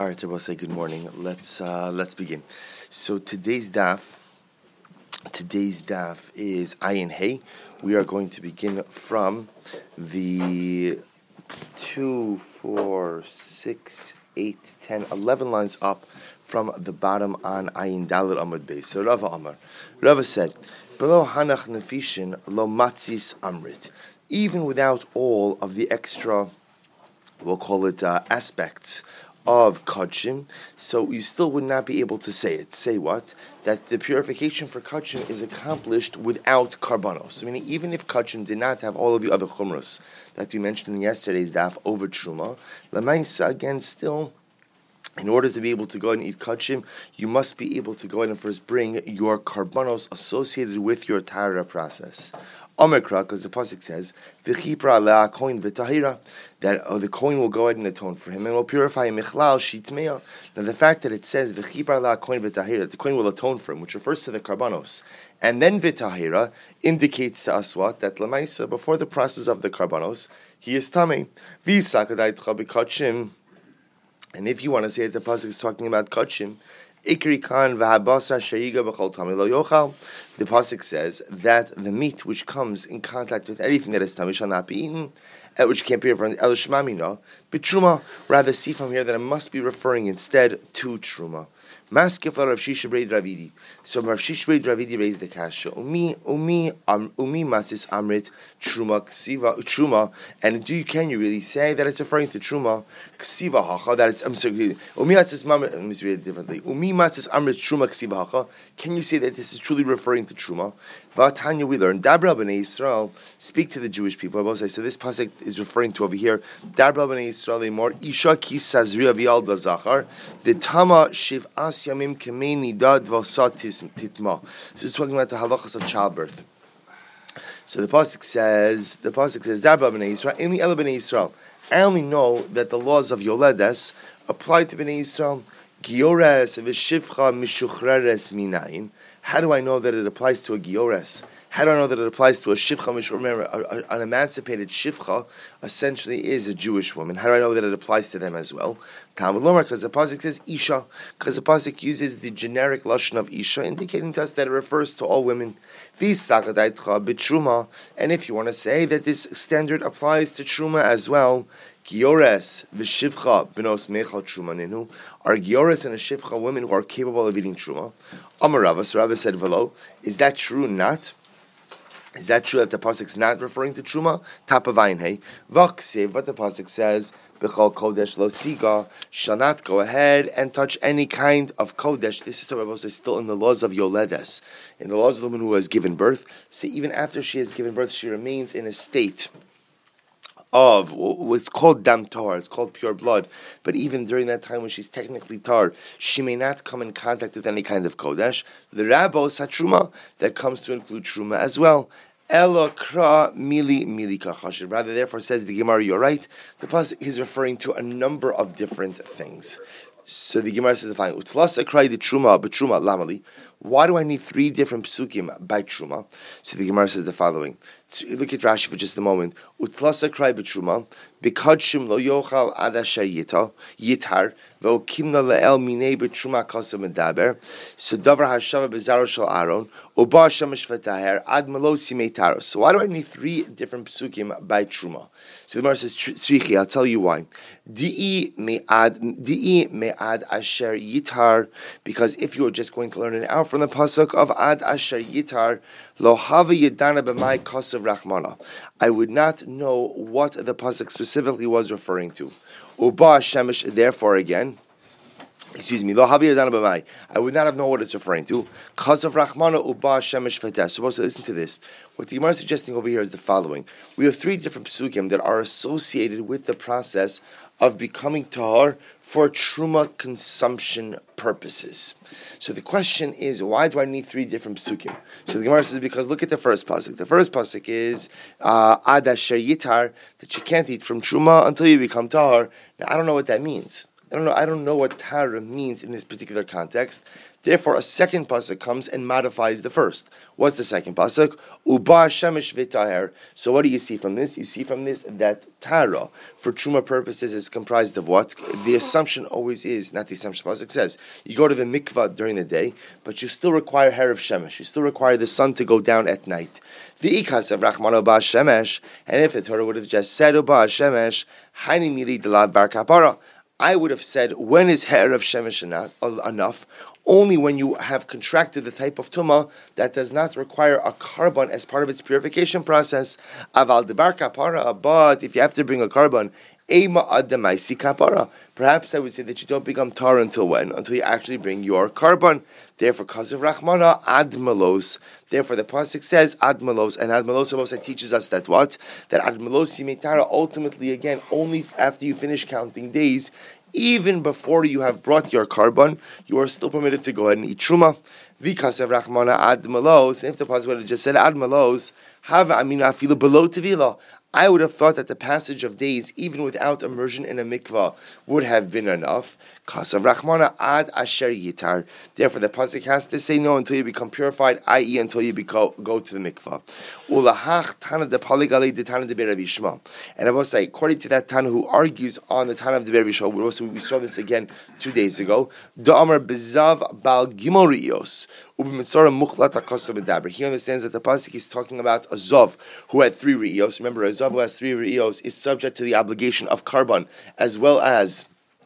All right, everyone, say good morning. Let's begin. So today's daf is Ayin Hey. We are going to begin from the 2, 4, 6, 8, 10, 11 lines up from the bottom on Ayin Dalet Amud Beis. So Rava said, "Below Hanach Nefishin lo matzis amrit." Even without all of the extra, we'll call it aspects of Kodshim, so you still would not be able to say it. Say what? That the purification for Kodshim is accomplished without Karbanos. I mean, even if Kodshim did not have all of the other Chumros that we mentioned in yesterday's daf over Truma, Lamaisa, again, still, in order to be able to go ahead and eat Kodshim, you must be able to go ahead and first bring your Karbanos associated with your Tahara process. Omikra, because the pasuk says, "V'chipra le'a kohen v'tahira," that the kohen will go ahead and atone for him and will purify him. Michlal shitmeya. Now the fact that it says "V'chipra le'a kohen v'tahira," that the kohen will atone for him, which refers to the karbanos, and then v'tahira indicates to us what? That lemaisa, before the process of the karbanos, he is tamei. V'sakadayitcha b'katshim. And if you want to say that the pasuk is talking about kachim, Ikri kan v'habasa shayiga b'chol tami lo yochal. The pasuk says that the meat which comes in contact with anything that is tami shall not be eaten, which can't be referring to el shmamina, but truma. Rather, see from here that it must be referring instead to truma. Maskef Rav Shisha Breid Ravidi. So Rav Shisha Breid Ravidi raised the kasha. Umi masis amrit truma ksiva truma. And can you really say that it's referring to truma ksiva hacha? That it's, I'm sorry. Umi masis amrit. Let me read it differently. Umi masis amrit truma ksiva hacha. Can you say that this is truly referring to truma? Vatanya, we learn Dabra b'nei Yisrael, speak to the Jewish people. I will say, so this pasuk is referring to over here Dabra b'nei Yisrael more Isha ki sazria v'yalda zachar v'tama shiv'as yamim kemei nidad v'asat titma. So it's talking about the halachas of childbirth. So the pasuk says Dabra b'nei Yisrael Emi ela b'nei Yisrael. I only know that the laws of Yoledes apply to b'nei Yisrael. Giores v'shivcha mishuchreres minayin. How do I know that it applies to a giores? How do I know that it applies to a shivcha mishuchreres? Remember, an emancipated shivcha essentially is a Jewish woman. How do I know that it applies to them as well? Talmud Lomar, because the pasuk says isha, because the pasuk uses the generic lashon of isha, indicating to us that it refers to all women. V'sakadaitcha b'truma, and if you want to say that this standard applies to truma as well, Giores v'shivcha b'nos mechal truma ninu, are giores and a shivcha women who are capable of eating truma. Amar Rava, so Rava said, "V'lo, is that true? Not? Is that true that the pasuk's not referring to truma? Top of Ayin Hey, v'ksiv, but the pasuk says, B'chol kodesh lo siga, shall not go ahead and touch any kind of kodesh." This is what Rava says, still in the laws of Yoledes, in the laws of the woman who has given birth. So even after she has given birth, she remains in a state of what's called dam tar, it's called pure blood, but even during that time when she's technically tar, she may not come in contact with any kind of kodesh. The rabos truma that comes to include truma as well. Elo kra mili kachashiv. Rather, therefore, says the Gemara, you're right. The pasuk is referring to a number of different things. So the Gemara says the following: Utzlasa krai the truma, but truma lamali. Why do I need 3 different psukim by truma? So the Gemara says the following. Look at Rashi for just a moment. Utlasa krai b'truma b'kadshim lo yochal ad asher yitar v'okimna le'el minei b'truma kasa medaber. So davar hashava b'zaro shel Aaron uba shamash v'taher ad melosi meitaros. So why do I need 3 different psukim by truma? So the Gemara says tzrichi. I'll tell you why. Di'i me'ad asher yitar, because if you were just going to learn it out from the pasuk of ad asher yitar, lo hava yedana b'mai kasav rachmana, I would not know what the pasuk specifically was referring to. Uba shemesh, therefore again, lo hava yedana b'mai, I would not have known what it's referring to. Kasav rachmana uba shemesh v'teh. Supposed to listen to this. What the Gemara is suggesting over here is the following: we have 3 different psukim that are associated with the process of becoming tahar for truma consumption purposes. So the question is, why do I need 3 different psukim? So the Gemara says, because look at the first pasuk. The first pasuk is ad asher yitar, that you can't eat from truma until you become tahar. Now I don't know what that means. I don't know what Tara means in this particular context. Therefore, a second pasuk comes and modifies the first. What's the second pasuk? Uba shemesh v'taher. So what do you see from this? You see from this that Tara, for truma purposes, is comprised of what? The assumption always is, not the assumption pasuk says, you go to the mikvah during the day, but you still require hair of shemesh. You still require the sun to go down at night. The ikas of Rachman Uba shemesh, and if the Torah would have just said Uba shemesh, haini mili delav bar kapara, I would have said, when is hair of shemesh enough? Only when you have contracted the type of tumah that does not require a carbon as part of its purification process. Aval debar kapara, but if you have to bring a carbon, ema ademaisi kapara. Perhaps I would say that you don't become tar until when? Until you actually bring your carbon. Therefore, because of Rachmana, ad malos. Therefore, the pasuk says ad malos, and ad malos also teaches us that what? That ad malos yimetara, ultimately, again, only after you finish counting days, even before you have brought your carbon, you are still permitted to go ahead and eat truma. Vikas of Rachmana ad malos. And if the pasuk would have just said ad malos, hava amina afilu below tevila, I would have thought that the passage of days, even without immersion in a mikvah, would have been enough. Kasav Rachmana ad asher yitar. Therefore, the pasuk has to say no until you become purified, i.e., until you go to the mikvah. Ulahach tana de paligale de tana de Rabbi Shmuel. And I will say, according to that Tana who argues on the Tana of the Rabbi Shmuel, we saw this again 2 days ago. Da'amar bezav bal gimel rios. He understands that the pasuk is talking about a Zov who had 3 ri'os. Remember, a Zov who has 3 ri'os is subject to the obligation of carbon as well as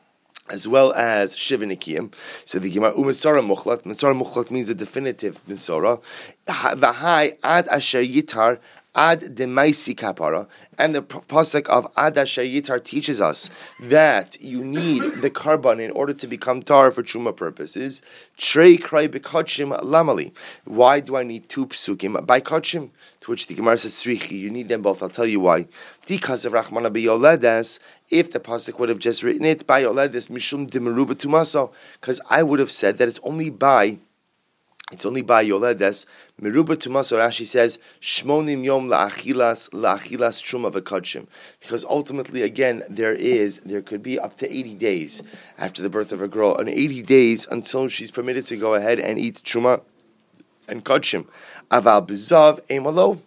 Shivinikim. So the Gemara Umitzara Muchlat. Mitzara Muchlat means a definitive Mitzara. V'hai ad asher yitar ad demaisi kapara. And the pasuk of ad asher yitar teaches us that you need the carbon in order to become tar for truma purposes. Trei krai bekachim lamali. Why do I need 2 psukim by kachim? To which the Gemara says tzrichi. You need them both. I'll tell you why. Because of Rachmana beyoledes. If the pasuk would have just written it by yoledes mishum dimeruba tumaso, because I would have said that it's only by yoledes meruba tumaso. Rashi says shmonim yom la'achilas truma v'kadshim, because ultimately, again, there could be up to 80 days after the birth of a girl, and 80 days until she's permitted to go ahead and eat truma and kadshim. Aval bizav emalo.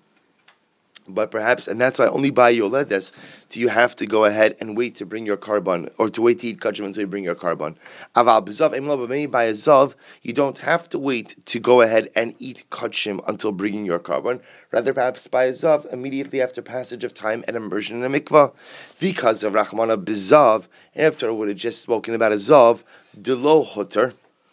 But perhaps, and that's why only by yoledes do you have to go ahead and wait to bring your carbon, or to wait to eat kachim until you bring your carbon. Aval b'zav emlo, but maybe by a zav, you don't have to wait to go ahead and eat kachim until bringing your carbon. Rather, perhaps by a zav, immediately after passage of time and immersion in a mikvah. Because of Rachmana b'zav, after I would have just spoken about a zav, delo hoter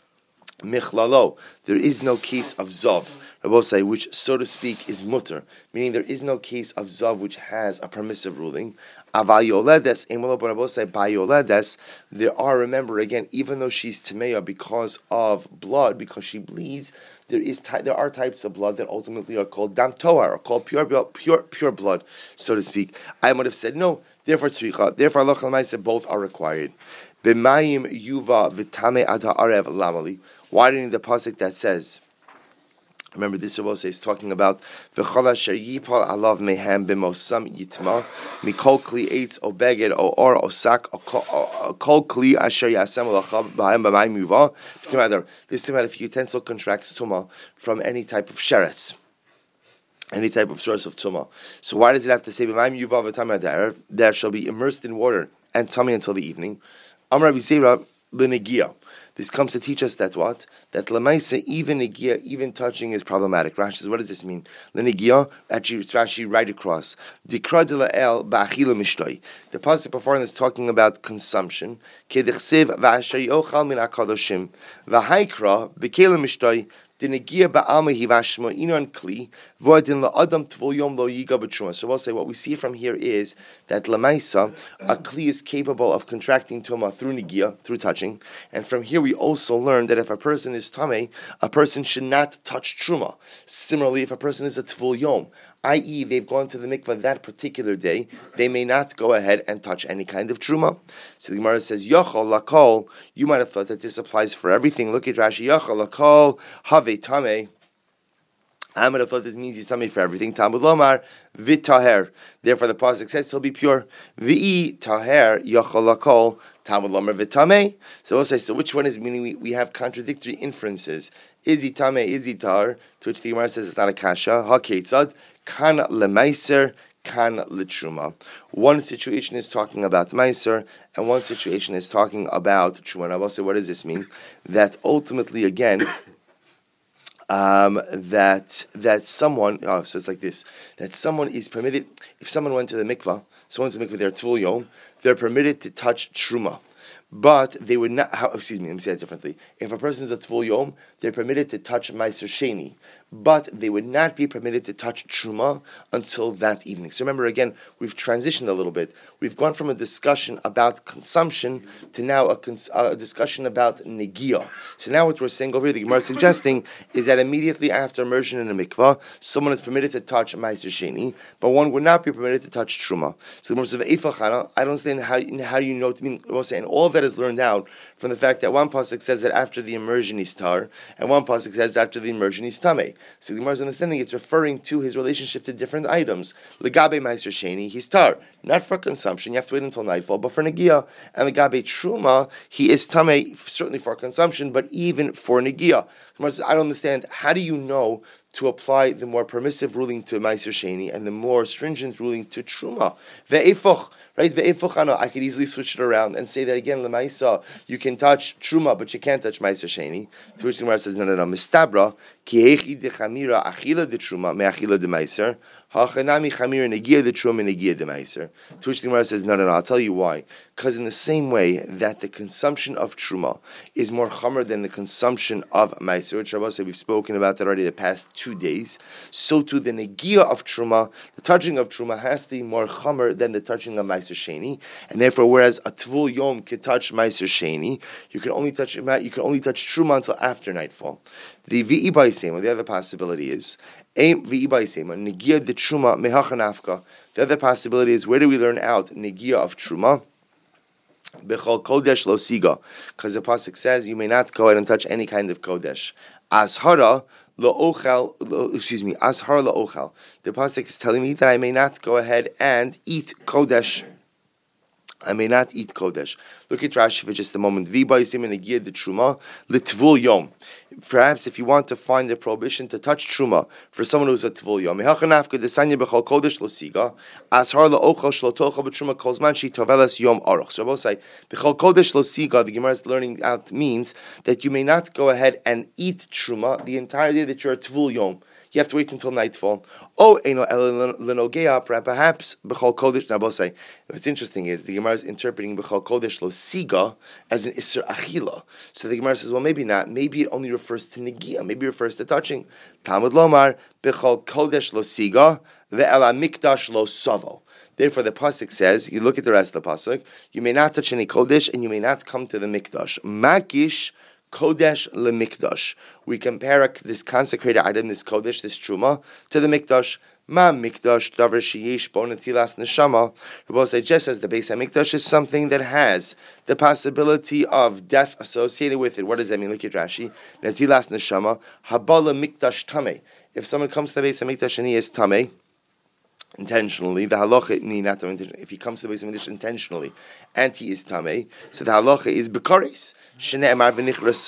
michlalo. There is no case of zav, Rabosai, which, so to speak, is mutter, meaning there is no case of zav which has a permissive ruling. Aval yoledes, emolo Rabosai, by yoledes, there are, remember again, even though she's tameya because of blood, because she bleeds, there are types of blood that ultimately are called dam toar, or called pure blood, so to speak. I would have said no. Therefore, tzricha. Therefore, Allah Chalamai said both are required. B'mayim yuva v'tame ad ha'arev lamali. Why do you need the pasuk that says? Remember, this Rabbi is talking about v'chol asher yipal alav mehem b'mosam yitma mikol kli eitz o beged o or o sak o kol kli asher yasem olachav b'hayim b'mayim yuva. This matter if utensil contracts tuma from any type of sheretz, any type of source of tuma. So why does it have to say b'mayim yuva v'tamei adar? There shall be immersed in water and tummy until the evening. Amar Rabbi Zera l'negia. This comes to teach us that what? That lemaisa, even negia, even touching is problematic. Rashi says, what does this mean? L'negia, actually, Rashi right across. Dikra de la'el ba'achila mishtoi. The pasuk before is talking about consumption. Kedechsev v'asher yochal min hakadoshim. V'haikra b'kela mishtoi. So we'll say what we see from here is that lemaisa, a kli is capable of contracting tuma through negia, through touching, and from here we also learn that if a person is tamei, a person should not touch truma. Similarly, if a person is a tvul yom, i.e., they've gone to the mikvah that particular day, they may not go ahead and touch any kind of truma. So the Gemara says, Yochol lakol, you might have thought that this applies for everything. Look at Rashi, Yochol lakol, have tameh. I might have thought this means he's tameh for everything. Talmud lomar, v'taher. Therefore the pasuk says he'll be pure. V'i taher, Yochol lakol, Talmud Lomer v'tamei. So we'll say, so which one is, meaning we have contradictory inferences. Is he tamei, is he tar? To which the Gemara says it's not a kasha. Ha-ketzad, kan lemeiser, kan l'truma. One situation is talking about meiser, and one situation is talking about truma. And I will say, what does this mean? That ultimately, again, that someone, so it's like this, that someone is permitted, if someone went to the mikvah, their tvul yom, they're permitted to touch truma. But they would not, let me say it differently. If a person is a tvul yom, they're permitted to touch meiser sheni. But they would not be permitted to touch truma until that evening. So remember, again, we've transitioned a little bit. We've gone from a discussion about consumption to now a discussion about negia. So now what we're saying over here, the Gemara is suggesting, is that immediately after immersion in a mikvah, someone is permitted to touch meiser sheni, but one would not be permitted to touch truma. So the Gemara says, I don't understand how you know to mean. And all of that is learned out from the fact that one pasuk says that after the immersion is tar, and one pasuk says that after the immersion is tamei. So the Gemara's understanding it's referring to his relationship to different items. Legabe meiser sheni, he's tar, not for consumption. You have to wait until nightfall, but for negia. And legabe truma, he is tamei, certainly for consumption, but even for negia. The Gemara says, I don't understand. How do you know to apply the more permissive ruling to meiser sheni and the more stringent ruling to truma? Ve'efoch. Right, I could easily switch it around and say that again. Lemaisa, you can touch truma, but you can't touch meiser sheni. To which the Gemara says, no. Mistabra ki hechi de chamira achila de truma me achila de meiser. Hachanami chamira negia de truma negia de meiser. To which the Gemara says, no. I'll tell you why. Because in the same way that the consumption of truma is more chamer than the consumption of meiser, which Rabbi said we've spoken about that already the past 2 days. So too the negia of truma, the touching of truma has to be more chamer than the touching of meiser sheni, and therefore, whereas a tvul yom can touch meiser sheni, you can only touch truma until after nightfall. The vi'i ba'isema, the other possibility is vi'i ba'isema negia de truma mehachanafka. The other possibility is, where do we learn out negia of truma? Bechol kodesh lo siga, because the pasuk says you may not go ahead and touch any kind of kodesh. Ashara Ashar la'ochal. The pasuk is telling me that I may not go ahead and eat kodesh. I may not eat kodesh. Look at Rashi for just a moment. Perhaps if you want to find the prohibition to touch truma for someone who's a tvul yom, so I will say, the Gemara is learning out means that you may not go ahead and eat truma the entire day that you're a tvul yom. You have to wait until nightfall. Perhaps b'chol kodesh. Now, say what's interesting is the Gemara is interpreting b'chol kodesh lo siga as an isser achila. So the Gemara says, well, maybe not. Maybe it only refers to negia. Maybe it refers to touching. Talmud lomar b'chol kodesh lo siga ve'ela mikdash lo savo. Therefore, the pasuk says, you look at the rest of the pasuk, you may not touch any kodesh and you may not come to the mikdash. Makish kodesh lemikdash. We compare this consecrated item, this kodesh, this truma, to the mikdash. Ma mikdash davar sheyesh bo netilas neshama. Rabbi say, just as the Beis HaMikdash is something that has the possibility of death associated with it. What does that mean? Look at Rashi. Netilas neshama habala mikdash tamei. If someone comes to the Beis HaMikdash and he is tamei, intentionally, the halacha not intentionally. If he comes to the Beis HaMikdash intentionally and he is tamei, so the halacha is bekaris. So just like the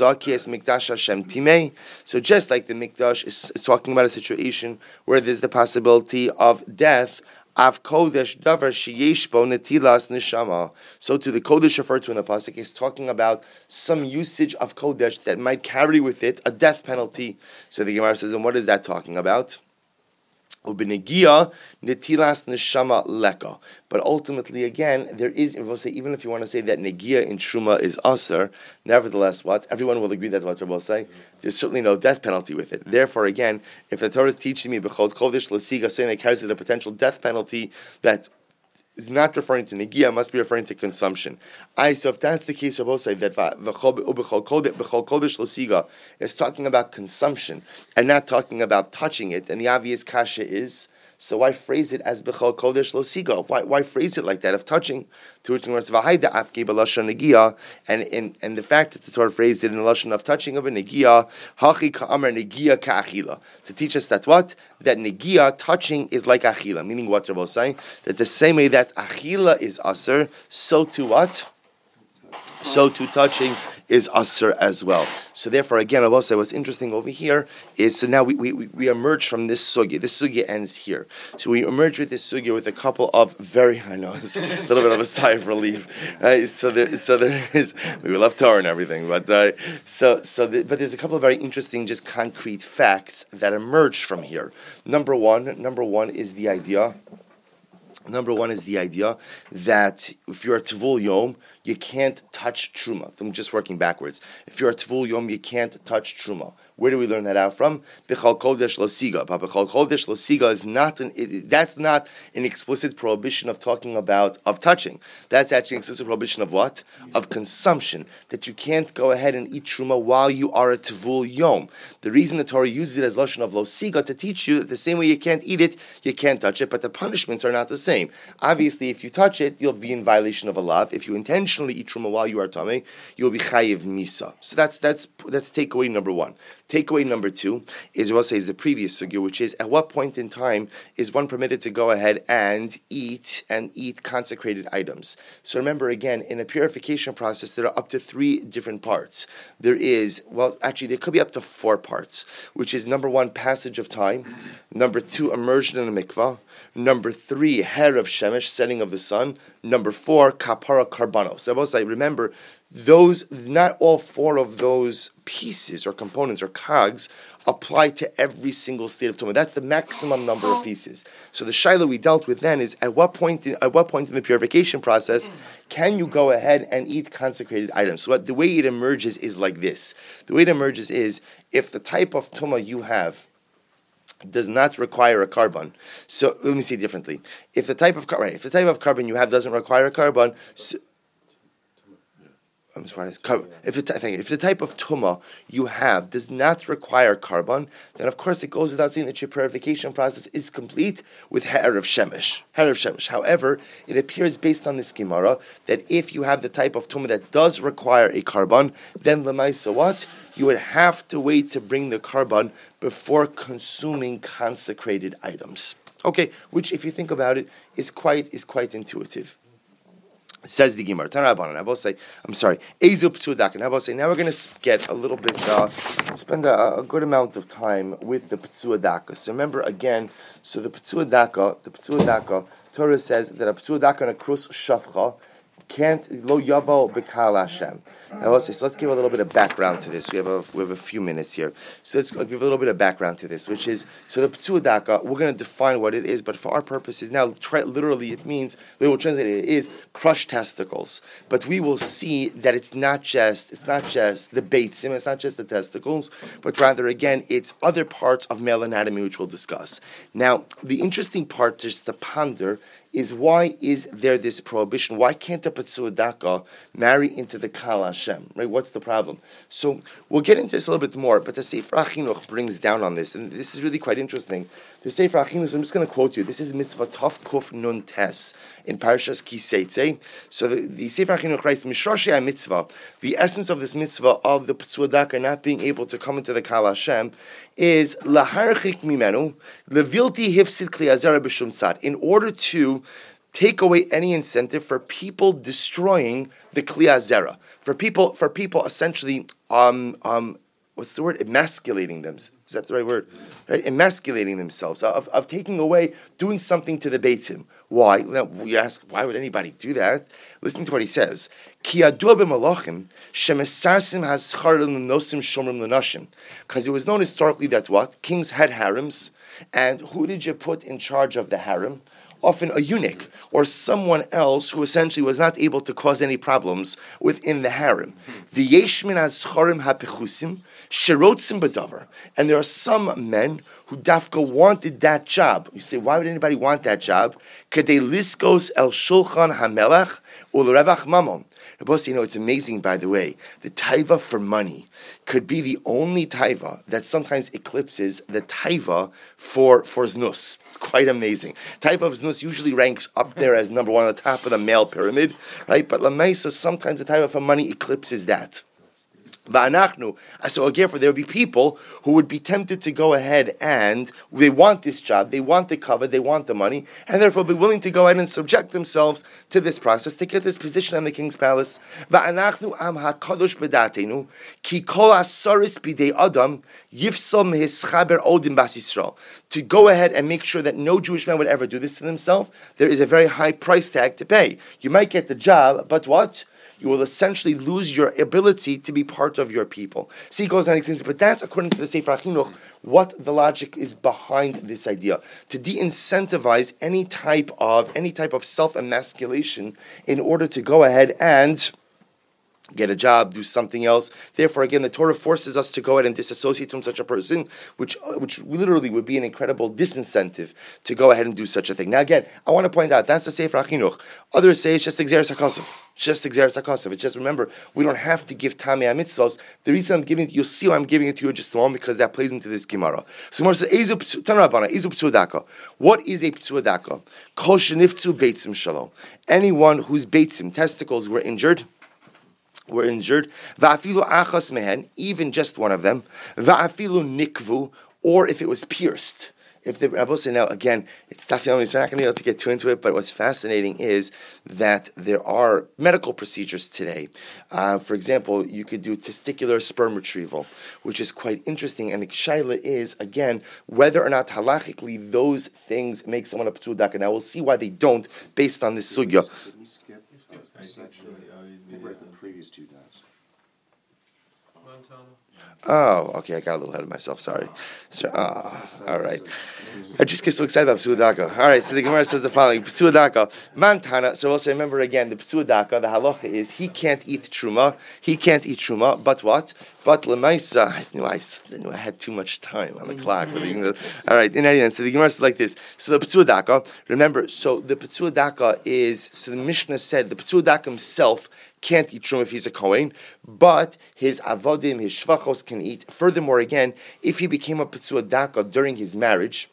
mikdash is talking about a situation where there's the possibility of death, av kodesh davar sheyesh bo netilas neshama. So to the kodesh referred to in the pasuk is talking about some usage of kodesh that might carry with it a death penalty. So the Gemara says, and what is that talking about? Ubenegia netilas neshama leka. But ultimately, again, there is, we'll say, even if you want to say that negia in truma is aser, nevertheless, what? Everyone will agree that's what Rabbi will say. There's certainly no death penalty with it. Therefore, again, if the Torah is teaching me b'chol kodesh l'siga, saying it carries with a potential death penalty that is not referring to negia, must be referring to consumption. So if that's the case, Rabbi will say that b'chol kodesh l'siga is talking about consumption and not talking about touching it. And the obvious kasha is, so why phrase it as b'chol kodesh lo siga? Why phrase it like that of touching? To which the Gemara says, v'hayda afke b'lashon negia, and the fact that the Torah phrased it in the lashon of touching of a negia, hachi ka'amar negia ka'achila, to teach us that what? That negia, touching, is like achila. Meaning what Rabbi is saying? That the same way that achila is aser, so too what? so too touching is asr as well. So therefore, again, I will say what's interesting over here is, so now we emerge from this sugya. This sugya ends here. So we emerge with this sugya with a couple of very, I know, it's a little bit of a sigh of relief. Right? So there is, we love Torah and everything, but but there's a couple of very interesting, just concrete facts that emerge from here. Number one is the idea. Number one is the idea that if you're a Tvul Yom, you can't touch Truma. I'm just working backwards. If you're a Tvul Yom, you can't touch Truma. Where do we learn that out from? Bechal Kodesh Lo Siga. But Bechal Kodesh Lo Siga is that's not an explicit prohibition of talking about, of touching. That's actually an explicit prohibition of what? Of consumption. That you can't go ahead and eat Truma while you are a Tvul Yom. The reason the Torah uses it as Lashon of Lo Siga to teach you that the same way you can't eat it, you can't touch it, but the punishments are not the same. Obviously, if you touch it, you'll be in violation of a law. If you intentionally eat Truma while you are Tameh, you'll be Chayiv Misa. So that's takeaway number one. Takeaway number two is what says the previous sugya, which is at what point in time is one permitted to go ahead and eat consecrated items. So remember again, in a purification process, there are up to 3 different parts. There could be up to 4 parts, which is number 1, passage of time, number 2, immersion in a mikvah, number 3, her of shemesh, setting of the sun, number 4, kapara karbanos. I will say, remember, not all 4 of those pieces or components or cogs apply to every single state of Tumah. That's the maximum number of pieces. So the shaila we dealt with then is at what point in the purification process can you go ahead and eat consecrated items? So the way it emerges is like this. The way it emerges is if the type of Tumah you have does not require a carbon. So let me say it differently. If the type of carbon you have doesn't require a carbon, if the type of tumah you have does not require carbon, then of course it goes without saying that your purification process is complete with her of shemesh. However, it appears based on this Gemara that if you have the type of tumah that does require a carbon, then lemaisa what? You would have to wait to bring the carbon before consuming consecrated items. Okay, which if you think about it is quite intuitive. Says the Gemara. I will say, Ezu P'tzudak. And I will say, now we're going to get a little bit, spend a good amount of time with the P'tzuadaka. So remember again, so the P'tzuadaka, Torah says that a P'tzuadaka and a krus shafcha can't lo yavo b'kal Hashem. Now let's give a little bit of background to this. We have a few minutes here, so let's give a little bit of background to this, which is so the p'tzuadaka. We're going to define what it is, but for our purposes now, literally it means we will translate it is crushed testicles. But we will see that it's not just the beitzim, it's not just the testicles, but rather again it's other parts of male anatomy which we'll discuss. Now the interesting part just to ponder is why is there this prohibition? Why can't a P'tzuadaka marry into the Kal Hashem? Right? What's the problem? So we'll get into this a little bit more, but the Sefer HaChinuch brings down on this, and this is really quite interesting. The Sefer HaChinuch, I'm just going to quote you. This is Mitzvah Tov Kuf Nun Tes in Parashas Ki Seitzei. So the Sefer HaChinuch writes, Mishroshei HaMitzvah, the essence of this mitzvah of the P'tzuadaka not being able to come into the Kal Hashem is laharchik mimenu levilti hifsid kli hazara b'shum tzad, in order to take away any incentive for people destroying the kli hazara, for people essentially what's the word? Emasculating them. Is that the right word? Right? Emasculating themselves, of taking away, doing something to the beitzim. Why? Now, you ask, why would anybody do that? Listen to what he says. Ki yadua b'malachim shemesarsim hascharlim l'nosim shomrim l'nashim. Because it was known historically that what? Kings had harems, and who did you put in charge of the harem? Often a eunuch or someone else who essentially was not able to cause any problems within the harem. The yeshmin azcharim hapechusim sherotzim b'davar, and there are some men who dafka wanted that job. You say, why would anybody want that job? Kedei liskos el shulchan hamelach u'lerevach mamon. It's amazing, by the way, the taiva for money could be the only taiva that sometimes eclipses the taiva for znus. It's quite amazing. Taiva of znus usually ranks up there as number 1 on the top of the male pyramid, right? But lamaisa, sometimes the taiva for money eclipses that. So therefore, there would be people who would be tempted to go ahead and they want this job, they want the cover, they want the money, and therefore be willing to go ahead and subject themselves to this process to get this position in the king's palace. To go ahead and make sure that no Jewish man would ever do this to themselves, there is a very high price tag to pay. You might get the job, but what? You will essentially lose your ability to be part of your people. See, he goes on and things, but that's according to the Sefer HaChinuch, what the logic is behind this idea. To de-incentivize any type of self-emasculation in order to go ahead and get a job, do something else. Therefore, again, the Torah forces us to go ahead and disassociate from such a person, which literally would be an incredible disincentive to go ahead and do such a thing. Now, again, I want to point out, that's the Sefer HaChinuch. Others say it's just Exeris HaKosov. It's just, remember, we don't have to give Tamei HaMitzvos. The reason I'm giving it, you'll see why I'm giving it to you in just a moment, because that plays into this Gemara. So Gemara says, what is a P'tsuadaka? Kol sheniftu beitzim shalom. Anyone whose beitzim, testicles, were injured, va'afilu achas mehen, even just one of them, va'afilu nikvu, or if it was pierced. If the Rabbi say, now again, it's definitely, we're not going to be able to get too into it, but what's fascinating is that there are medical procedures today. For example, you could do testicular sperm retrieval, which is quite interesting, and the shaila is, again, whether or not halachically those things make someone a p'tudaka. Now we'll see why they don't, based on this sugya. Previous two days. Oh, okay, I got a little ahead of myself, sorry. So, all right. I just get so excited about P'tsuadaka. All right, so the Gemara says the following, P'tsuadaka, Mantana, so also remember again, the P'tsuadaka, the halacha is, he can't eat truma, but what? But Lemaisa, I knew I had too much time on the clock. All right, in any event, so the Gemara says like this, so the P'tsuadaka, remember, so the P'tsuadaka is, so the Mishnah said, the P'tsuadaka himself can't eat truma if he's a Kohen, but his avodim, his shvachos can eat. Furthermore, again, if he became a P'tsuadaka during his marriage,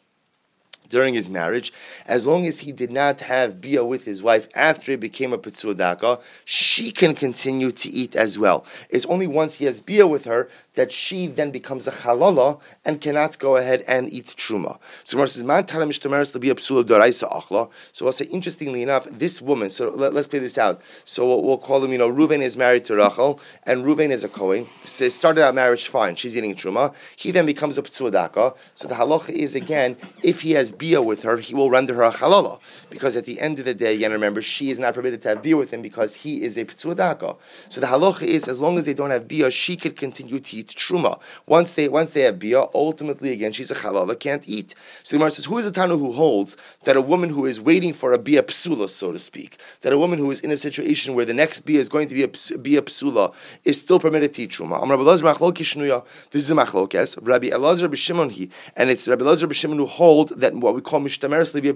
as long as he did not have bia with his wife after he became a P'tsuadaka, she can continue to eat as well. It's only once he has bia with her that she then becomes a halala and cannot go ahead and eat truma. So Gemara says, "Man tara mishtameres l'bia p'sula doraisa achla." So I'll say, interestingly enough, this woman. So let's play this out. So we'll call him. Reuven is married to Rachel, and Reuven is a Kohen. So they started out marriage fine. She's eating truma. He then becomes a P'tsuadaka. So the halacha is again, if he has bia with her, he will render her a halala, because at the end of the day, again, remember, she is not permitted to have bia with him because he is a P'tsuadaka. So the halacha is, as long as they don't have bia, she could continue to eat truma. Once they have bia, ultimately again she's a halala, can't eat. So the Gemara says, who is the Tanu who holds that a woman who is waiting for a bia psula, so to speak, that a woman who is in a situation where the next bia is going to be a bia psula is still permitted to eat truma? This is a machlokes. Rabbi Elazar b'Shimon and it's Rabbi Elazar b'Shimon who hold that what we call mishtameres lebia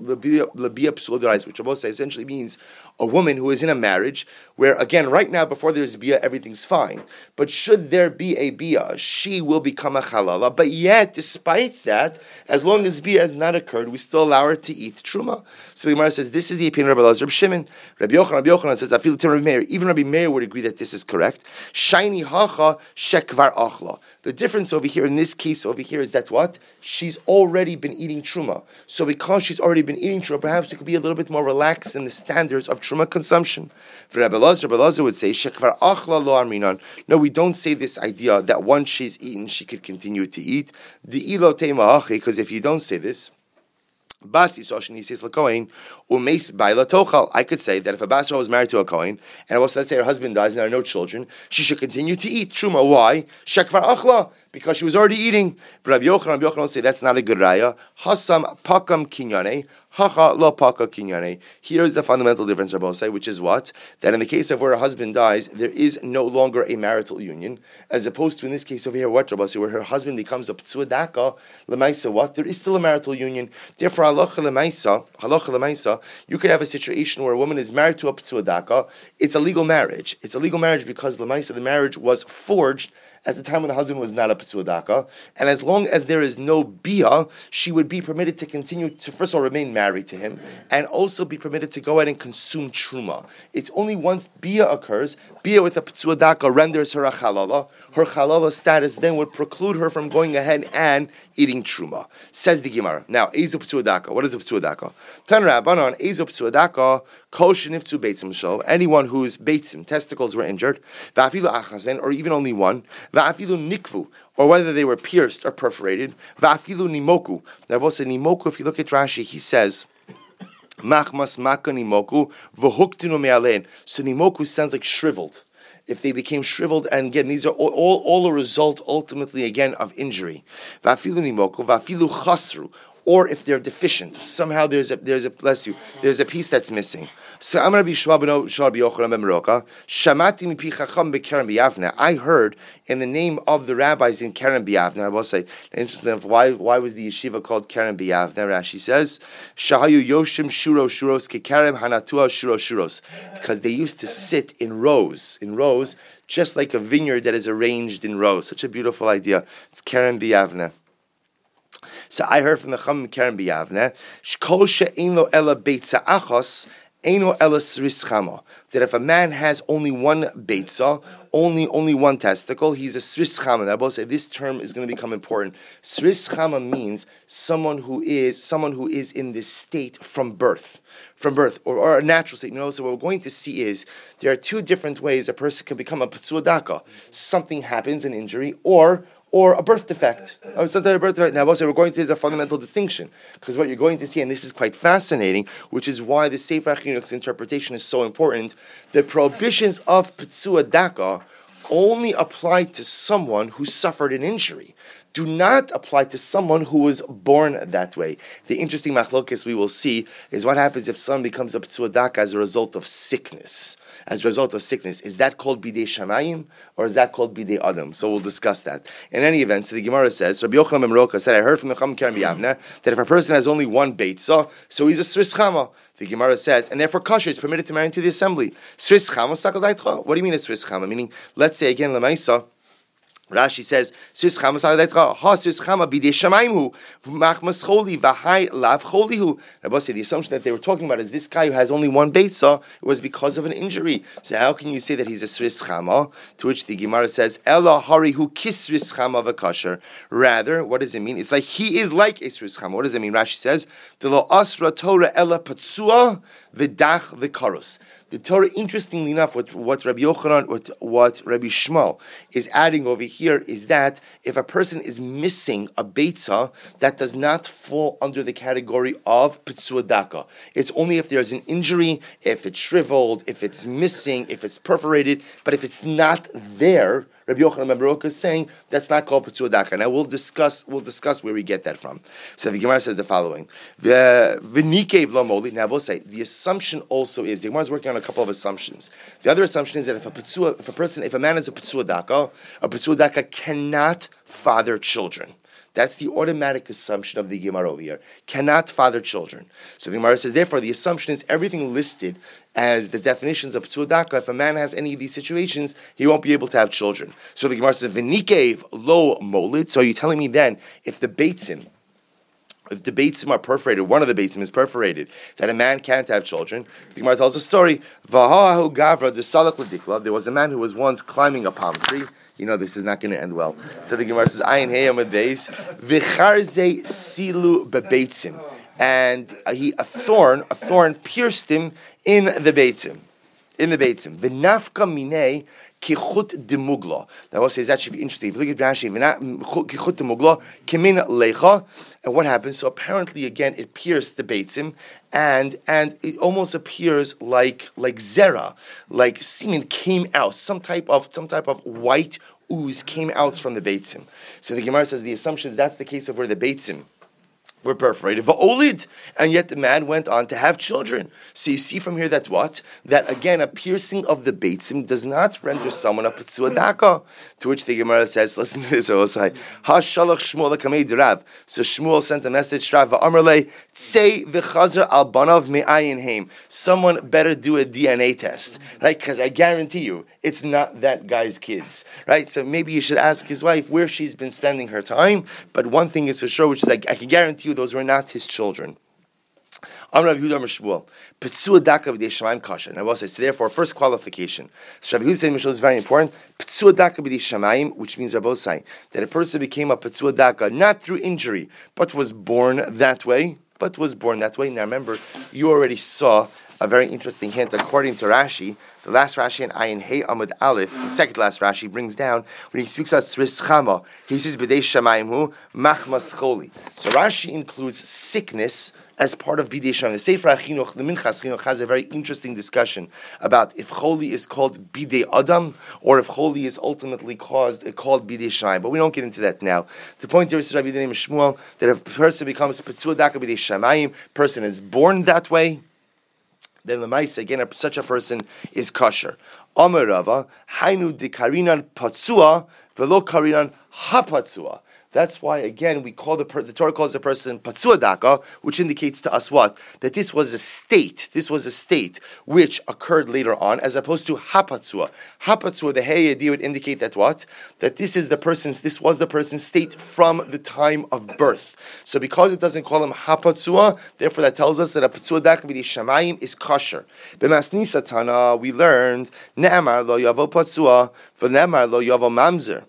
psula derais, which Rabbi say essentially means a woman who is in a marriage where, again, right now before there's bia everything's fine, but should there be a bia, she will become a halala. But yet, despite that, as long as bia has not occurred, we still allow her to eat truma. So the Gemara says this is the opinion of Rabbi Elazar Shimon. Rabbi Yochanan says, I feel Rabbi Meir. Even Rabbi Meir would agree that this is correct. Shiny hacha shekvar achla. The difference over here in this case over here is that what? She's already been eating truma. So because she's already been eating truma, perhaps it could be a little bit more relaxed in the standards of truma consumption. For Rabbi Elazar would say shekvar achla lo arminan. No, we don't say this idea that once she's eaten, she could continue to eat. Because if you don't say this, Basi Soshin, says Lakoin, Umes Baila Tochal. I could say that if a Basra was married to a Kohen, and also let's say her husband dies and there are no children, she should continue to eat Truma. Why? Shekvar Achla, because she was already eating. But Rabbi Yochanan will say that's not a good raya. Hasam Pakam Kinyane, Hacha Lo Paka Kinyane. Here's the fundamental difference, Rabbi say, which is what? That in the case of where a husband dies, there is no longer a marital union, as opposed to in this case over here, what Rabbi say, where her husband becomes a P'tsuadaka, Lemaisa, what? There is still a marital union. Therefore, halacha lemaisa, you could have a situation where a woman is married to a P'tsuadaka. It's a legal marriage. It's a legal marriage because lemaisa, the marriage was forged at the time when the husband was not a Petzuadaka, and as long as there is no Bia, she would be permitted to continue to, first of all, remain married to him, and also be permitted to go ahead and consume Truma. It's only once Bia occurs, Bia with a Petzuadaka renders her a Chalala. Her Chalala status then would preclude her from going ahead and eating Truma. Says the Gemara. Now, Ezu Petzuadaka. What is a Petzuadaka? Tan Rabbanon, Ezu Petzuadaka, Kol Sheniftu Beitzim Shel, anyone whose Beitzim, testicles were injured, Va'afilu Achasven, or even only one, Va'afilu Nikvu, or whether they were pierced or perforated, Va'afilu Nimoku. Now, both say Nimoku, if you look at Rashi, he says, Machmas Maka Nimoku, V'huktinu Me'alein. So Nimoku sounds like shriveled. If they became shriveled, and again, these are all a result, ultimately, again, of injury. Va'afilu Nimoku, Va'afilu Chasru, or if they're deficient, somehow there's a piece that's missing. So I'm Rabbi Shua ben Yochanan ben Meroka. Shamati mipi chacham beKeren b'Yavne. I heard in the name of the rabbis in Keren b'Yavne. I will say, interesting enough, why was the yeshiva called Keren b'Yavne? Rashi says, Shahayu Yoshim Shuro Shuros keKeren Hanatua Shuro Shuros, because they used to sit in rows, just like a vineyard that is arranged in rows. Such a beautiful idea. It's Keren b'Yavne. So I heard from the Chacham Keren b'Yavne, Shkol she'ein lo ela beitza achos, eino ela sris chama. That if a man has only one beitza, only one testicle, he's a sris chama. And I will say this term is going to become important. Sris chama means someone who is in this state from birth, or a natural state. So what we're going to see is there are two different ways a person can become a petzuadaka. Something happens, an injury, or a birth defect. Now, we're going to see a fundamental distinction, because what you're going to see, and this is quite fascinating, which is why the Sefer HaChinuch's interpretation is so important, the prohibitions of Petzuadaka only apply to someone who suffered an injury. Do not apply to someone who was born that way. The interesting machlokes we will see is what happens if someone becomes a Petzuadaka as a result of sickness. Is that called Bidei Shamayim, or is that called Bidei Adam? So we'll discuss that. In any event, so the Gemara says, Rabbi Yochanan ben Meroka said, I heard from the Chacham Keren b'Yavne that if a person has only one beitza, so he's a Sris Chama. The Gemara says, and therefore Kasher is permitted to marry into the assembly. Sris Chama Sakal Daitcha. What do you mean a Sris Chama? Meaning, let's say again, Lamaisa, Rashi says, "Sis chama saladetcha ha sis chama bidei shamayim hu machmas choli v'hai lav choli hu." Rabbi said the assumption that they were talking about is this guy who has only one beitza was because of an injury. So how can you say that he's a sis chama? To which the Gemara says, "Ella hari hu kisris chama v'kasher." Rather, what does it mean? It's like he is like a sis chama. What does it mean? Rashi says, "De lo asra Torah ella patsua v'dach v'karus." The Torah, interestingly enough, what Rabbi Yochanan, what Rabbi Shmuel is adding over here is that if a person is missing a beitza, that does not fall under the category of petzuadaka. It's only if there's an injury, if it's shriveled, if it's missing, if it's perforated, but if it's not there, Rabbi Yochanan ben Meroka is saying that's not called petzuadaka. Now we'll discuss where we get that from. So the Gemara says the following: V'nikev lo moli. Now we'll say the assumption also is the Gemara is working on a couple of assumptions. The other assumption is that if a man is a petzuadaka cannot father children. That's the automatic assumption of the Gemara over here. Cannot father children. So the Gemara says, therefore, the assumption is everything listed as the definitions of Petzuadaka. If a man has any of these situations, he won't be able to have children. So the Gemara says, V'nikev lo molid. So are you telling me then, if the beitzim are perforated, one of the beitzim is perforated, that a man can't have children? The Gemara tells a story. V'ha'ahu gavra the salak l'dikla. There was a man who was once climbing a palm tree. You know this is not going to end well. So the Gemara says, "Ayin hey amadeis v'charze silu bebeitzim," and a thorn pierced him in the beitzim. V'nafka minei kichut demugla. Now, I'll say it's actually interesting. If you look at Rashi, kichut demugla kimin lecha, and what happens? So apparently, again, it pierced the beitzim, and it almost appears like zera, like semen came out, some type of white ooze came out from the beitzim. So the Gemara says the assumption is that's the case of where the beitzim were perforated, va'olid, and yet the man went on to have children. So you see from here that what? That again, a piercing of the beitzim does not render someone a petzua daka. To which the Gemara says, listen to this, Osai. Ha shalach Shmuel l'kamei Rav. So Shmuel sent a message to Rav, va'amarle, tzei v'chazar al banav me'ayin heim. Someone better do a DNA test, right? Because I guarantee you, it's not that guy's kids, right? So maybe you should ask his wife where she's been spending her time. But one thing is for sure, which is like, I can guarantee you those were not his children. Amar Rav Yehuda Amar Shmuel, Petzua daka b'dei shamayim kasha. And I will say, so therefore, first qualification. So Rav Yehuda said, Mishal is very important. Petzua daka b'dei shamayim, which means Rabbi saying that a person became a Petzua daka not through injury, but was born that way. Now remember, you already saw a very interesting hint. According to Rashi, the last Rashi in Ayin Hey Amud Aleph, the second last Rashi brings down when he speaks about Sris Chama, he says B'dei Shamayim Hu Machmas Choli. So Rashi includes sickness as part of Bidei Shamayim. The Sefer HaChinuch, the Minchas Chinuch, has a very interesting discussion about if Choli is called Bidei Adam or if Choli is ultimately called Bidei Shamayim. But we don't get into that now. The point here is Rabbi Yehuda Shmuel that if a person becomes Petzua daka Bidei Shamayim, person is born that way, then the Maisa, again, such a person is kosher. Amar Rava, Hainu de Karinan Patsua, velo Karinan Hapatsua. That's why, again, we call the Torah calls the person Patsua Daka, which indicates to us what? That this was a state. This was a state which occurred later on, as opposed to Hapatsua. Hapatsua, the Hey Yedi would indicate that what? That this was the person's state from the time of birth. So because it doesn't call him Hapatsua, therefore that tells us that a Patsua Daka b'di Shamayim is kosher. B'masnisa Tana, we learned, Ne'amar lo yavo Patsua, v'ne'amar lo yavo Mamzer.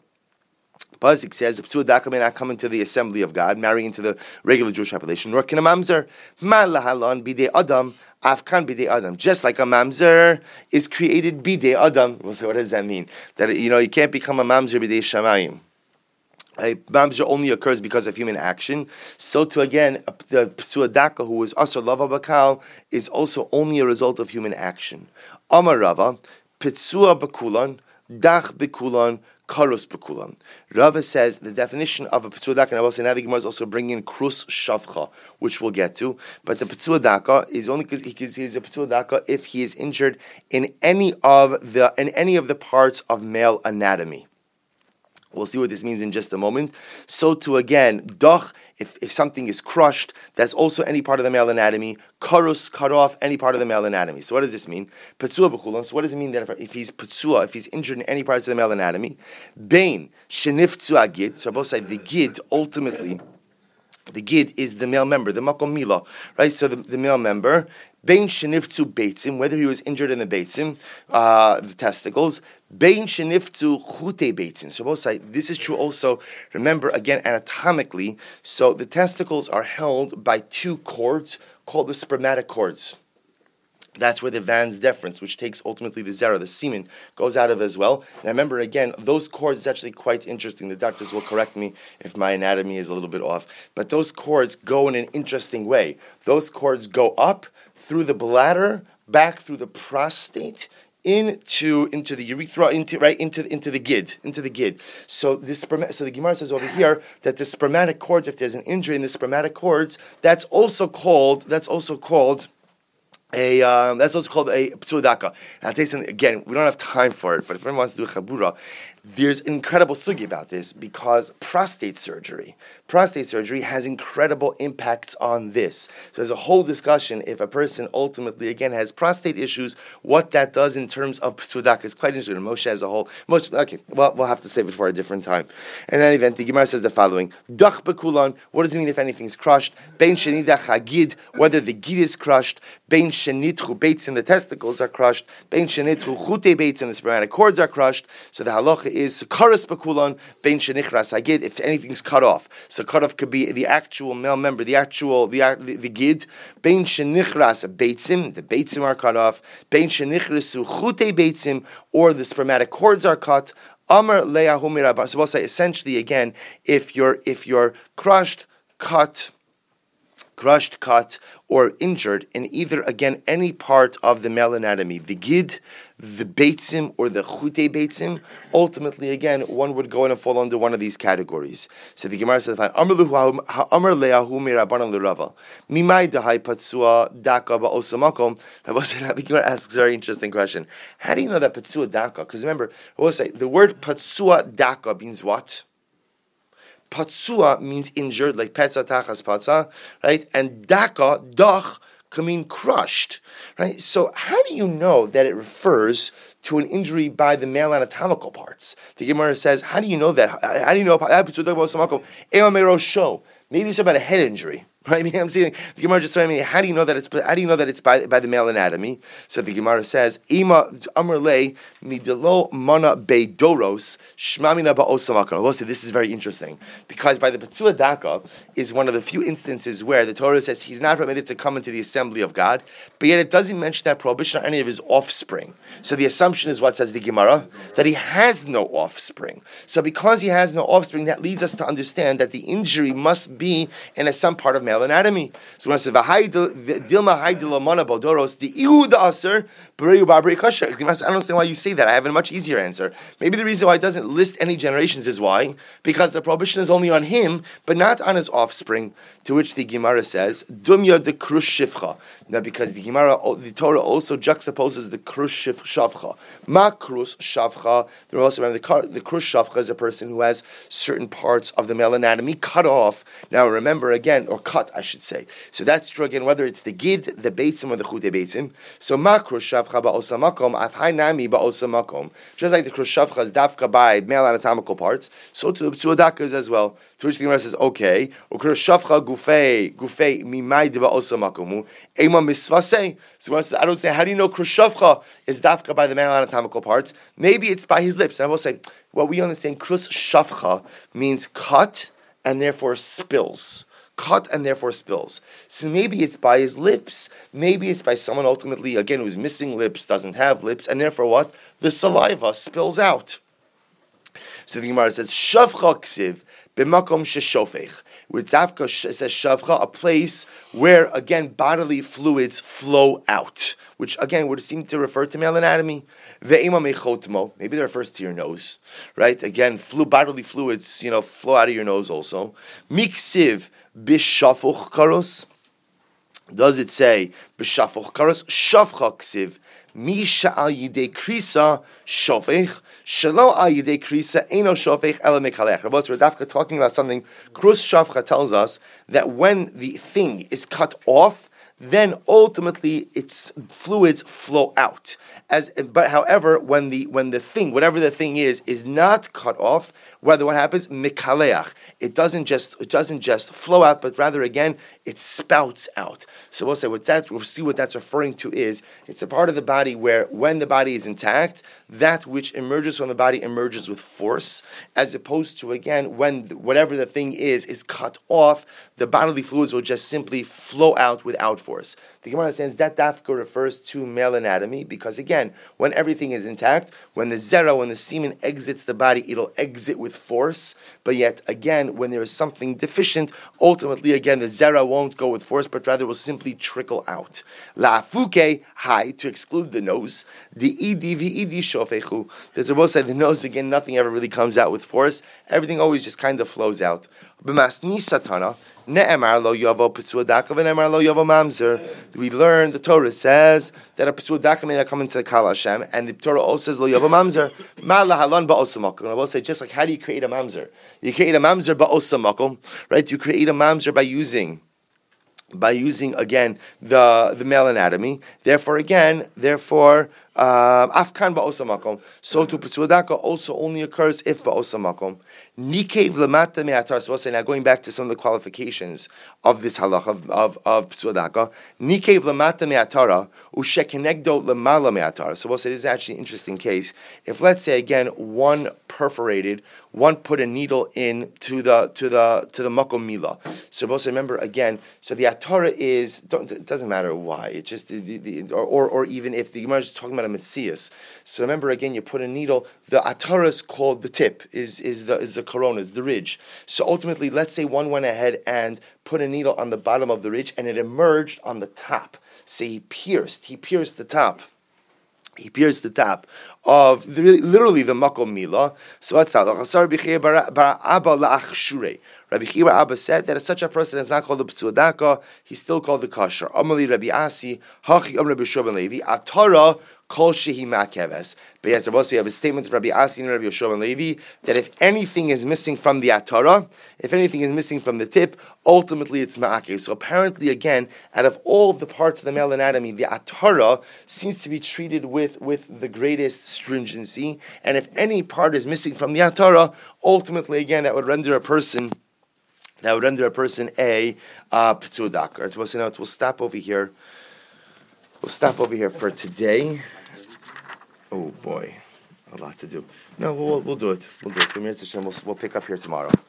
Pasuk says, the Petzua daka may not come into the assembly of God, marry into the regular Jewish population, nor can a mamzer. Ma lahalon bidei adam, afkan bidei adam. Just like a mamzer is created bidei adam. Well, so what does that mean? That, you can't become a mamzer bidei shamayim. Right? Mamzer only occurs because of human action. So too again, the Petzua daka who was asur lava bakal is also only a result of human action. Amar Rava, Petzua bakulan, dach bakulan, Karus Bekulam. Rava says the definition of a Petzua daka, and I will say now the Gemara is also bringing in Krus Shavcha, which we'll get to. But the Petzua daka is only because he's a Petzua daka if he is injured in any of the parts of male anatomy. We'll see what this means in just a moment. So too again, doch, if something is crushed, that's also any part of the male anatomy. Karus, cut off, any part of the male anatomy. So what does this mean? Petzua b'chulan. So what does it mean that if he's petzua, if he's injured in any parts of the male anatomy? Bein, sheniftu agid. So both sides, the gid, ultimately, the gid is the male member, the makom mila, right? So the male member, bein sheniftu beitzim, whether he was injured in the beitzim, the testicles, bein sheniftu chute beitzim. So both sides, this is true also, remember again anatomically, so the testicles are held by two cords called the spermatic cords. That's where the Van's deferens, which takes ultimately the zera, the semen, goes out of as well. And I remember, again, those cords is actually quite interesting. The doctors will correct me if my anatomy is a little bit off. But those cords go in an interesting way. Those cords go up through the bladder, back through the prostate, into the urethra, into the gid. So the Gemara says over here that the spermatic cords, if there's an injury in the spermatic cords, that's also called a Petzua daka. I'll tell you something, again, we don't have time for it, but if anyone wants to do a chabura, there's an incredible sugi about this because prostate surgery has incredible impacts on this. So there's a whole discussion if a person ultimately, again, has prostate issues, what that does in terms of Petzua daka is quite interesting. Moshe as a whole. We'll have to save it for a different time. In any event, the Gemara says the following. Dach bekulan, what does it mean if anything's crushed? Bein shenidach hagid, whether the gid is crushed. Bein shenitchu beitzim, the testicles are crushed. Bein shenitchu chute beitzim, the spermatic cords are crushed. So the halacha is karas bekulan, bein shenichras hagid, if anything's cut off. So cut off could be the actual male member, the gid. Bein shenichras beitzim, the beitzim are cut off. Bein shenichrasu chute beitzim, or the spermatic cords are cut. Amar le'ahu mirabah. So we'll say essentially again, if you're crushed, cut crushed, cut, or injured in either, again, any part of the male anatomy, the gid, the beitzim, or the chute beitzim, ultimately, again, one would go in and fall under one of these categories. So the Gemara says, Amar le'ahu mirabanan l'rava, mimai dahai patsua daka ba'osamakom. The Gemara asks a very interesting question. How do you know that patsua daka? Because remember, I will say, the word patsua daka means what? Patsua means injured, like petza tachas patza, right? And daka, dach, can mean crushed, right? So how do you know that it refers to an injury by the male anatomical parts? The Gemara says, how do you know that? How do you know? Maybe it's about a head injury. Right? I mean, I'm saying the Gemara just saying, how do you know that it's by the male anatomy? So the Gemara says, "Ima amrle midelo mana beidoros shmamina ba'osamakon." We'll say this is very interesting because by the Patsua Daka is one of the few instances where the Torah says he's not permitted to come into the assembly of God, but yet it doesn't mention that prohibition on any of his offspring. So the assumption is what says the Gemara, that he has no offspring. So because he has no offspring, that leads us to understand that the injury must be in some part of male anatomy. So when it says Dilma Haidilamana Bodoros, the Iud Aser, Bereyu Babri Kasher. I don't understand why you say that. I have a much easier answer. Maybe the reason why it doesn't list any generations is why? Because the prohibition is only on him, but not on his offspring. To which the Gemara says, Dumya de Krush Shifcha. Now because the Torah also juxtaposes the Krush Shavcha. Ma Krus Shavcha. There also remember the Krush Shavcha is a person who has certain parts of the male anatomy cut off. Now remember again, or cut, I should say. So that's true again, whether it's the gid, the beitzim, or the chute beitzim. So makrush shavcha ba'osamakom, afhai nami ba'osamakom. Just like the krush shavcha is dafka by male anatomical parts, so to the ptsua daka is as well. To which the Gemara says, okay, ukrush shavcha gufei mimai de ba'osamakomu, ema misvasei. So Gemara says, I don't say, how do you know krush shavcha is dafka by the male anatomical parts? Maybe it's by his lips. And I will say, what we understand, krush shavcha means cut and therefore spills. Cut and therefore spills. So maybe it's by his lips. Maybe it's by someone ultimately, again, who's missing lips, doesn't have lips, and therefore what? The saliva spills out. So the Gemara says, Shavcha ksiv b'makom sheshofech. Where Tzavka says Shavcha, a place where, again, bodily fluids flow out, which, again, would seem to refer to male anatomy. Ve'ema mechotmo, maybe that refers to your nose, right? Again, bodily fluids, flow out of your nose also. Miksiv b'shafuch karos. Does it say b'shafuch karos? Shavcha ksiv. Misha al yidei krisa shofech. Shalo al yidei krisa eno shofech ela mekalech. We're talking about something. Krus Shavcha tells us that when the thing is cut off, then ultimately its fluids flow out. But however, when the thing, whatever the thing is not cut off, what happens? Mikaleach. It doesn't just flow out, but rather again it spouts out. So we'll see what that's referring to is it's a part of the body where when the body is intact, that which emerges from the body emerges with force, as opposed to again when whatever the thing is cut off, the bodily fluids will just simply flow out without force. The Gemara says that dafka refers to male anatomy because again, when everything is intact, when the zera, when the semen exits the body, it'll exit with force. But yet again, when there is something deficient, ultimately again the zera won't go with force, but rather will simply trickle out. La'afuke hai, to exclude the nose. The idi v'idi shofechu. The Rebbe said the nose again, nothing ever really comes out with force. Everything always just kind of flows out. B'masni satana. Ne'emar lo yavo p'tzua daka v'ne'emar lo yavo mamzer. We learn, the Torah says that a p'tzua daka may not come into Kal Hashem, and the Torah also says lo yavo mamzer. Ma lahalon ba'osamakom. And I will say, just like how do you create a mamzer? You create a mamzer ba'osamakom, right? You create a mamzer by using again the male anatomy. Therefore, afkan ba'osamakom. So to p'tzua daka also only occurs if ba'osamakom. Nikev lemata me'atar. So we'll say now going back to some of the qualifications of this halacha of p'tzua daka. Nikev lemata me'atara ushekenegdo lemala me'atar. So we'll say this is actually an interesting case. If let's say again one put a needle in to the makom mila. So we'll say remember again. So the atara it doesn't matter why. It's just or even if the Gemara is talking about a Mitzias. So remember again, you put a needle. The atara is called the tip, is the corona, is the ridge. So ultimately, let's say one went ahead and put a needle on the bottom of the ridge, and it emerged on the top. So he pierced the top. He pierced the top of literally the makom mila. So what's that? Rabbi Chiya Abba said that if such a person is not called the p'tzuadaka, he's still called the kosher. Amali Rabbi Asi, Hachi Rabbi Yeshua Levi, Atara Kol Shehi Makeves. But we have a statement of Rabbi Asi and Rabbi Yeshua Levi that if anything is missing from the Atara, if anything is missing from the tip, ultimately it's Ma'akev. So apparently, again, out of all of the parts of the male anatomy, the Atara seems to be treated with the greatest stringency. And if any part is missing from the Atara, ultimately, again, that would render a person a p'tzuadaka. We'll stop over here. We'll stop over here for today. Oh boy, a lot to do. No, we'll do it. We'll pick up here tomorrow.